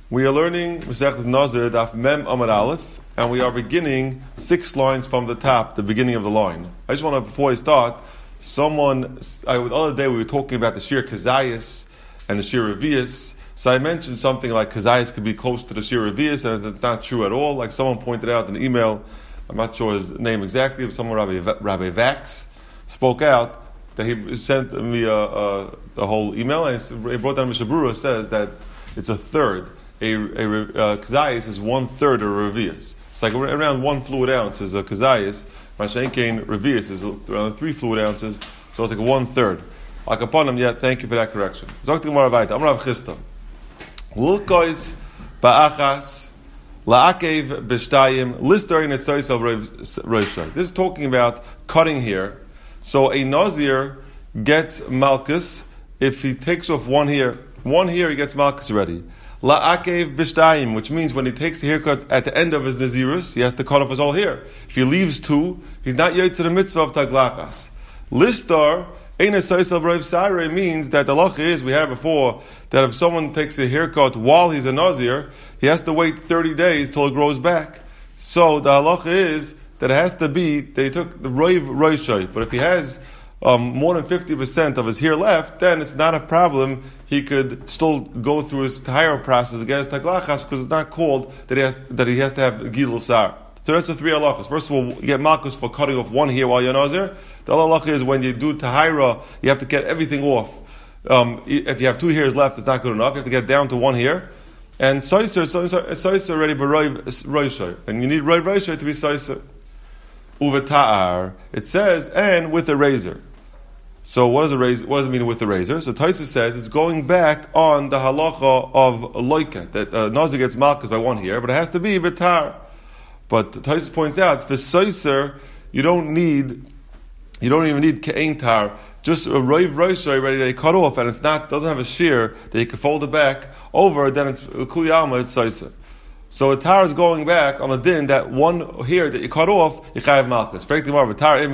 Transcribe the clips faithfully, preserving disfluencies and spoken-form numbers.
We are learning Masechtas Nazir Daf Mem Amud Aleph, and we are beginning six lines from the top, the beginning of the line. I just want to, before I start, someone, I, the other day we were talking about the Shir Kazayas and the Shir Revius. So I mentioned something like Kazayas could be close to the Shir Revius, and it's not true at all. Like someone pointed out in an email, I'm not sure his name exactly, but someone, Rabbi, Rabbi Vax, spoke out that he sent me a, a, a whole email, and he brought down Mishnah Berurah says that it's a third. A, a uh, kazayas is one third of a revius. It's like around one fluid ounce is a kazayas. Mashenkein revius is around three fluid ounces, so it's like one third. Like upon him, yeah, thank you for that correction. Zok Gemara Vayta. I'm gonna have chista. Lulkois ba'achas la'akev b'shtayim lister in esois al roishay. This is talking about cutting here. So a nazir gets malchus if he takes off one here. One here he gets malchus already. La'akev b'shtayim, which means when he takes the haircut at the end of his nazirus, he has to cut off his whole hair. If he leaves two, he's not yotze the mitzvah of taglachas. Listar ein esois al roiv sarei means that the halacha is, we had before, that if someone takes a haircut while he's a nazir, he has to wait thirty days till it grows back. So the halacha is that it has to be that he took the roiv roishay, but if he has um, more than fifty percent of his hair left, then it's not a problem. He could still go through his entire process against taglachas because it's not called that he has that he has to have gidul sar. So that's the three halachas. First of all, you get malchus for cutting off one hair while you're nazir. The other halacha is when you do tahira, you have to get everything off. Um, if you have two hairs left, it's not good enough. You have to get down to one hair. And soiser, soiser already b'roiv roishay, and you need roiv roishay to be soiser. Uveta'ar, it says, and with a razor. So what does a razor? What does it mean with the razor? So Taisa says it's going back on the halacha of loika, that uh, nazir gets malchus by one hair, but it has to be betar. But Taisa points out for soiser you don't need, you don't even need ke'ein tar, just a roiv roishay already that you cut off, and it's not doesn't have a shear that you can fold it back over. Then it's kuliyama, it's soiser. So a tar is going back on a din that one hair that you cut off, you chayav malchus. Dafka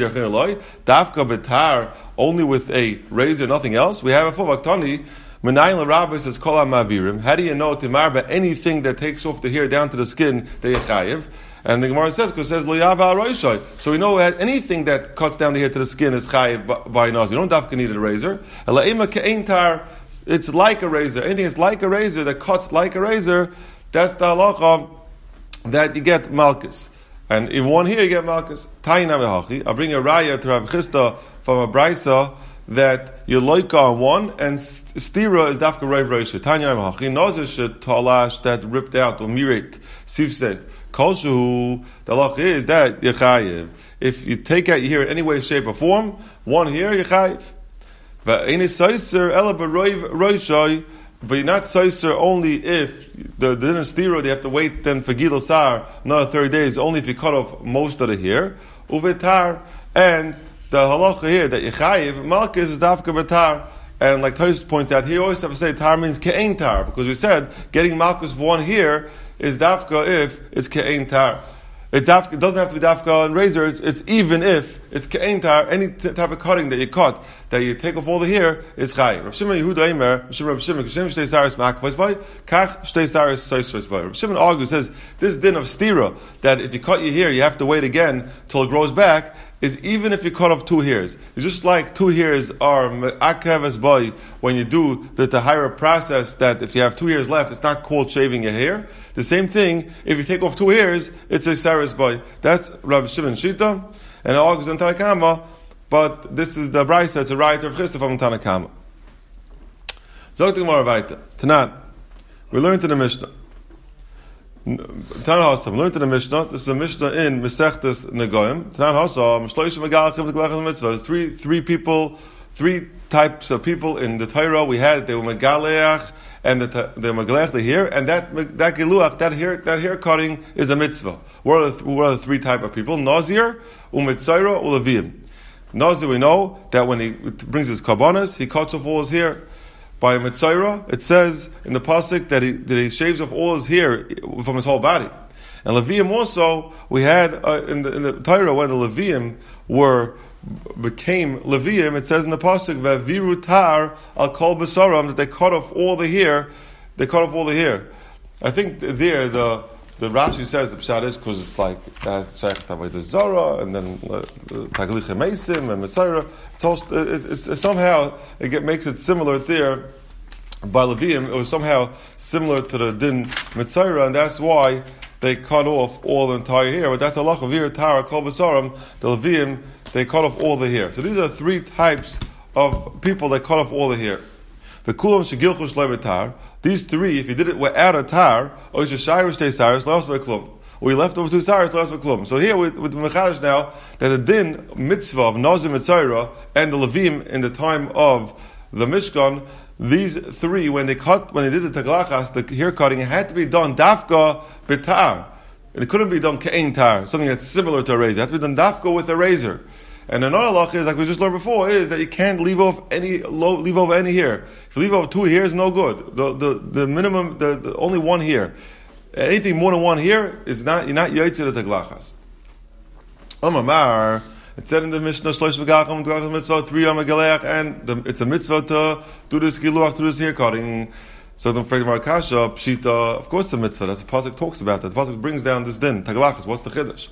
betar only with a razor, nothing else. We have a full vaktani. Menayin l'rabbis says kol ha'mavirim. How do you know timar but anything that takes off the hair down to the skin that you chayav? And the Gemara says because it says loyav ha'roishay. So we know that anything that cuts down the hair to the skin is chayav by naz. You don't dafka need a razor. Ela'ima ke'ein tar. It's like a razor. Anything that's like a razor that cuts like a razor. That's the halacha that you get malchus. And in one here you get malchus. Tainam I'll bring a raya to Rav Chista from a brisa that you loika on one and stira is dafka roiv roisha. Tainam hachi nazir should talash that ripped out or mirit sivsef. Kolshu the halacha is that yechayev. If you take out your hair in any way, shape, or form, one here yechayev. But any soiser ela b'roiv roisha. But you're not soiser only if the dinner stira, they have to wait then for gidul sar another thirty days, only if you cut off most of the hair. Uvetar, and the halacha here that yechayiv malchus is dafka betar. And like Tosfos points out, he always have to say tar means ke'ein tar, because we said getting malchus for one here is dafka if it's ke'ein tar. It, dafka, it doesn't have to be dafka and razor. It's, it's even if it's ke'ein tar. Any t- type of cutting that you cut, that you take off all the hair, is chayiv. Rav Shimon Yehuda Eimer, Rav Shimon, Rav Shimon, Kashem shtei saris ma'akvos by, kach shtei saris soisros by. Rav Shimon argues, says this din of stira that if you cut your hair, you have to wait again till it grows back. Is even if you cut off two hairs. It's just like two hairs are akavas boy when you do the tahira process, that if you have two hairs left, it's not called shaving your hair. The same thing, if you take off two hairs, it's a saris boy. That's Rav Shimon Shita, and it argues on Tanakama, but this is the brisa, it's a right of Chista from Tanakama. Zog the Gemara weiter. Tanan. We learned in the Mishnah. Tanan Hasa, we learned in the Mishnah. This is a Mishnah in Mesechtes Negoim. Tanan Hasa, Mishloishim Megalachim V'Glachim Mitzvah. There's three, three people, three types of people in the Torah. We had, they were Megaleach, and the the Megalech, the hair, and that that Geluach, that hair, that hair cutting is a mitzvah. What are the, what are the three type of people? Nazir, Umitzayra, Ulevim. Nazir, we know that when he brings his karbanas, he cuts off all his hair. By Mitzayra, it says in the pasuk that he that he shaves off all his hair from his whole body. And Levium also, we had uh, in the in the Torah when the Levium were became Levium, it says in the pasuk Vaviru tar al kol besaram, that they cut off all the hair. They cut off all the hair. I think there the the Rashi says the pshat is because it's like that's Sheikh's Tavodah Zara and then Tagliche Meisim and Mitzayra. It's also it's, it's somehow it get, makes it similar there. By Levium, it was somehow similar to the din Mitzayra, and that's why they cut off all the entire hair. But that's Allah Vir Tara Kol Basaram. The Levium they cut off all the hair. So these are three types of people that cut off all the hair. The Kulam Shegilchush Levitar. These three, if you did it without a tar, or you shayrish te saris, lost by klum. Or you left over two saris, lost by klum. So here with, with the Mechadish now, that the din mitzvah of Nazir Mitzayra and the Levim in the time of the Mishkan, these three, when they cut, when they did the taglachas, the hair cutting, it had to be done dafka bitar. It couldn't be done ke'ein tar, something that's similar to a razor. It had to be done dafka with a razor. And another halacha is, like we just learned before, is that you can't leave off any leave over any hair. If you leave over two hairs, no good. The the, the minimum, the, the only one hair. Anything more than one hair is not you're not yotzei the taglachas. Omar, it said in the Mishnah, Shlosh v'gacham taglachas mitzvah three yom galeach, and the, it's a mitzvah to do this giluach, to do this hair cutting. So the Frag Markasha pshita, of course, it's a mitzvah. That's the pasuk talks about that. The pasuk brings down this din taglachas. What's the chiddush?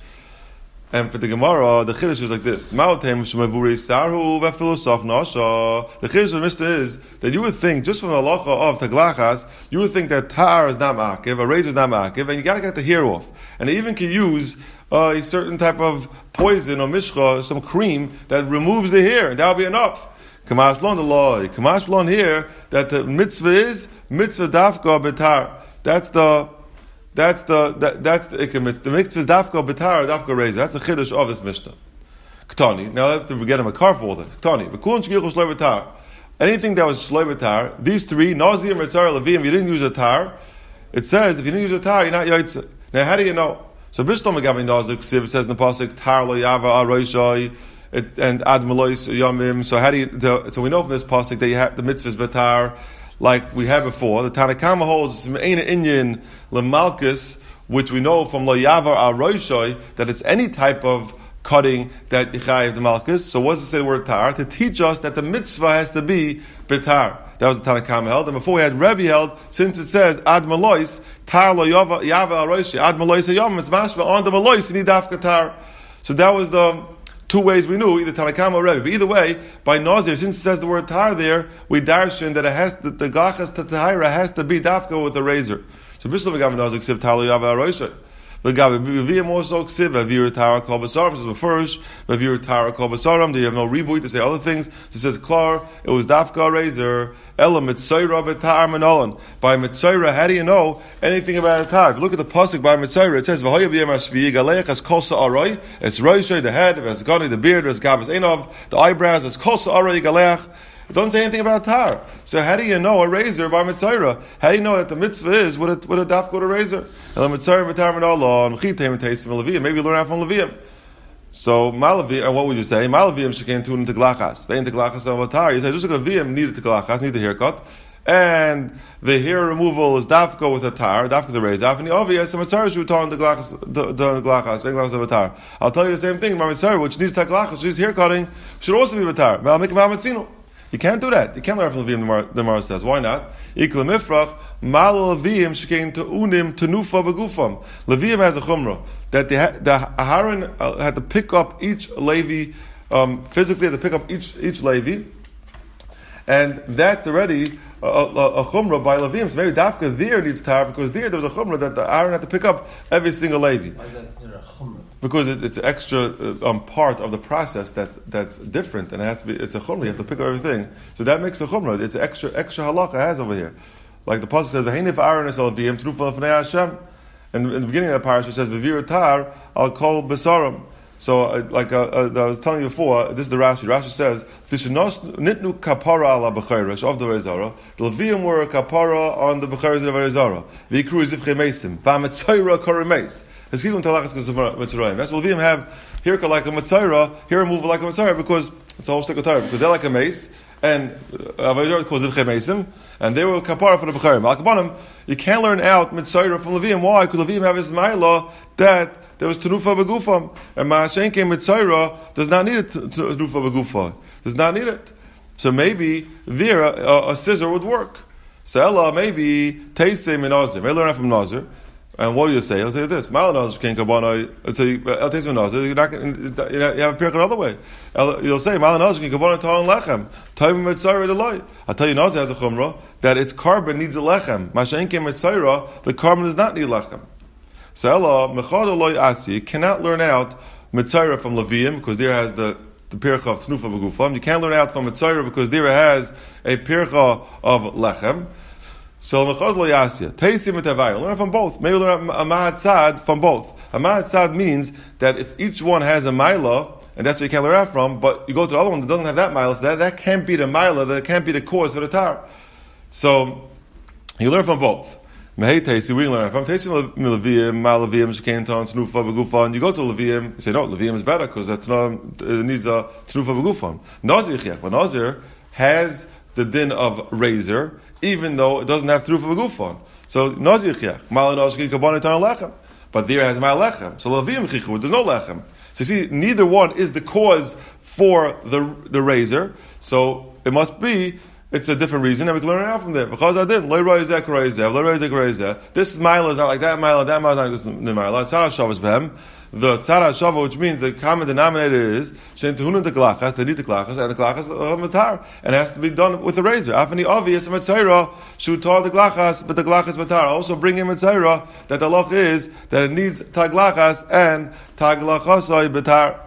And for the Gemara, the chiddush is like this: Ma'otem shemavuri sarhu v'filosof nasha. The chiddush of the Mishnah is that you would think, just from the halacha of taglachas, you would think that tar is not ma'akiv, a razor is not ma'akiv, and you got to get the hair off. And they even can use uh, a certain type of poison or mishcha, some cream that removes the hair, and that will be enough. Kamash blon the law, Kamash blon here that the mitzvah is mitzvah dafka betar. That's the That's the that, that's the ikemit. The mitzvah is dafka betar, dafka razor. That's the chiddush of this mishnah. Ktani. Now I have to get him a car for all this. Ktani. V'kulon shgichu shloi betar. Anything that was shloi betar, these three, Nazir, Mitzar, Levim, you didn't use a tar. It says if you didn't use a tar, you're not yaitze. Now how do you know? So Bishlam Magavi Nazir Ksiv, it says in the pasuk tar lo yava aroishai and ad malois yamim. So how do you? So we know from this pasuk that you have the mitzvahs betar. Like we had before, the Tanakama holds Me'ena Inyan Lemalkus, which we know from Lo Yavar Al Roishoi, that it's any type of cutting that Yichayev the Malkus. So what does it say the word tar? To teach us that the mitzvah has to be betar. That was the Tanakama held. And before we had Rebbe held, since it says Ad Malois, Tar Lo Yavar Al Roishoi, Ad Malois Hayom, it's mashma on the Malois, you need Dafka tar. So that was the two ways we knew, either Tanakama or Rebbe. But either way, by Nazir, since it says the word tar there, we darshan that it has to, the glachas tatahira has to be dafka with a razor. So Bishlam Gav Nazir ksiv talo yava aroisha. The Gav Vivim also ksiv avir tara kol basaram. This is the first avir tara kol basaram. Do you have no reboot to say other things? So it says klar. It was dafka razor. Ela mitzayra betar manolan. By mitzayra, how do you know anything about a tar? If you look at the pasuk by mitzayra, it says v'hoya b'yem hashviyi galeich as kol sa'aroi. It's roishay, the head, it's gani, the beard, it's gavas enov, the eyebrows, it's kol sa'aroi galeich. It doesn't say anything about tar. So how do you know a razor by mitzayra? How do you know that the mitzvah is with a, with a daf go to razor? Ela mitzayra betar manolan. Mchitei miteisim leviyim. Maybe you learn out from leviyim. So Malavi, and what would you say? Malavim shekain tun to glachas. Vein to glachas al tar. You say just like a vim needed to glachas, need the haircut, and the hair removal is dafka with a tar, dafka the razor. And the obvious, the mitzvah should turn the glachas, the glachas, vein glachas al tar. I'll tell you the same thing. My mitzvah, which needs to glachas, which needs hair cutting, should also be tar. I'll make a You can't do that. You can't learn from Levim, the Gemara says. Why not? Ikla mifrach, mal Levim shekain to unim tenufa begufam. Levim has a chumrah that the, the Aharon had to pick up each Levi, um, physically had to pick up each each Levi, and that's already a, a, a chumrah by Levim. So maybe Dafka there needs tar, because there there was a chumrah that the Aharon had to pick up every single Levi. Why is that considered a chumrah? Because it, it's an extra uh, um, part of the process that's that's different, and it has to be. It's a chumrah. You have to pick up everything, so that makes a chumrah. It's an extra extra halakha it has over here. Like the pasuk says, "V'heinif Aaron es alavim trufa l'fnei Hashem," and in the beginning of the parasha it says, "V'vir tar al kol besarim." So, uh, like uh, uh, I was telling you before, this is the Rashi. Rashi says, "V'shenos nitnu kapara ala b'chayrish of the Rezara." The Levium were a kapara on the b'chayrish of the Rezara. V'ikru zivchei meisim v'ametzoyra koremeis. That's what Levium have here like a Matzayra, here move like a Matzayra, because it's a whole stick of Torah, because they're like a mace, and Avayzor calls it Chemesim, and they were kapara for the Becharim. Al-Kabanim, you can't learn out Matzayra from Levium. Why? Because Levium have his Ma'ila that there was Tenufa Begufam, and Ma'ashen came Matzayra does not need it, Tenufa Begufa, does not need it. So maybe there a, a scissor would work. So Ella, maybe Teisei min Nazir. Maybe learn from Nazir. And what do you say? I'll tell you this: Mal Nazir can kabana. So El Teisei min Nazir. You're not. You have a pircha the other way. You'll say Mal Nazir can kabana ta'al lechem. Ta'im mitzayra delay. I'll tell you Nazir has a chumrah that its carbon needs a lechem. Masha'en ke mitzayra, the carbon does not need lechem. So Ella mechad loy asi cannot learn out mitzayra from Levium because there has the the pircha of tnufa v'gufam. You can't learn out from mitzayra because there has a pircha of lechem. So mechad lo yasya teisim etavayim. Learn from both. Maybe learn a ma'atzad from both. A ma'atzad means that if each one has a mila, and that's what you can't learn out from, but you go to the other one that doesn't have that mila, so that, that can't be the mila, that can't be the cause for the tar. So you learn from both. Mehei teisi, we learn from teisim leviim, ma leviim shekein ton tnufa v'gufan. You go to leviim, you say no, leviim is better because that needs a tnufa v'gufan. Nazir chiach, but Nazir has the din of razor, even though it doesn't have trufa v'gufon. So nazir chiach, mal nazir kabbalah tan lechem, but there has mal lechem. So leviim chichu, there's no lechem. So you see, neither one is the cause for the the razor. So it must be it's a different reason, and we can learn it out from there. Because I did loy roizeh roizeh, loy roizeh roizeh. This mile is not like that mile, that mile is not like this mile. Tzara shavas behem. The tzara shava, which means the common denominator is shein tehunin the glachas, they need the glachas, and the glachas of matar, and it has to be done with the razor. After the obvious mitzayra should tar the glachas, but the glachas matar. Also bring in mitzayra that the loch is that it needs taglachas and taglachasoi betar.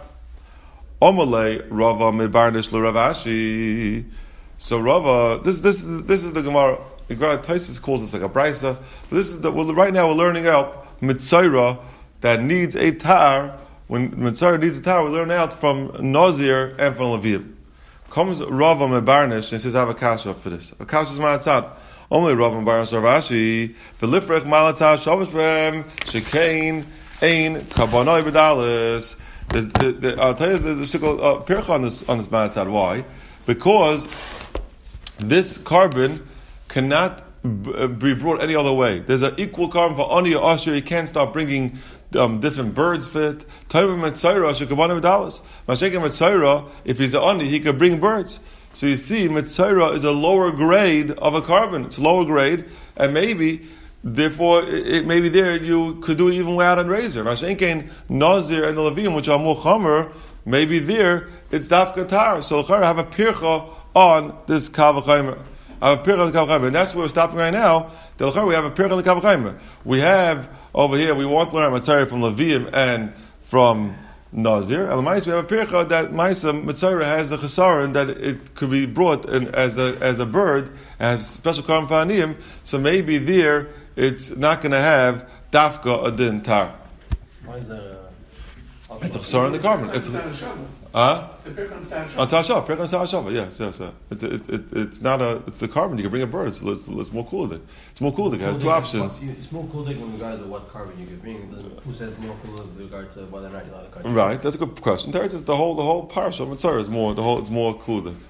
Omalei Rava mebarnish l'Rav Ashi. So Rava, this this is this is the Gemara. The Gemara Taisus calls this like a brisa. But this is the well, right now we're learning out mitzayra that needs a tar. When mitzayra needs a tar, we learn out from Nazir and from Levium. Comes Rava mebarnish and he says, "I have a kasha for this. A kasha is ma'atzad. Only Rava mebarnish Rav Ashi. V'lifrech malatzah shavush b'hem shekain ein kabbanoi b'dalis." I'll tell you, there's a shikol uh, pircha on this on this ma'atzad. Why? Because this carbon cannot b- be brought any other way. There's an equal carbon for ani or asher. You can't start bringing um, different birds for it. If he's an ani, he could bring birds. So you see, mitzayra is a lower grade of a carbon. It's a lower grade, and maybe, therefore, it, it, maybe there you could do it even without a razor. Mashenkein Nazir and the Levium, which are more chamer, maybe there it's dafka tar. So I have a pircha on this kavachaymer. I have a pircha on the kavachaymer, and that's where we're stopping right now. We have a pircha on the kavachaymer. We have over here. We want to learn mitzayra from Levium and from Nazir. And we have a pircha that Maisa mitzayra has a chesaron that it could be brought in as a as a bird, as special carbon for aniyim. So maybe there it's not going to have dafka adin tar. Why is that? It's a chesaron in the carbon. It's a Huh? It's a pircha on Sarashava. Pircha on Sarashava. Yes, yes. Uh, it's it, it, it's not a. It's the carbon. You can bring a bird. So it's, it's more cooler. It's more cooler. It has two options. It's more cooler in regard to what carbon you can bring. Who says more cooler in regard to whether or not you allow the carbon? Right. That's a good question. There, it's the whole the whole parasha mitzvah is more the whole. It's more cooler.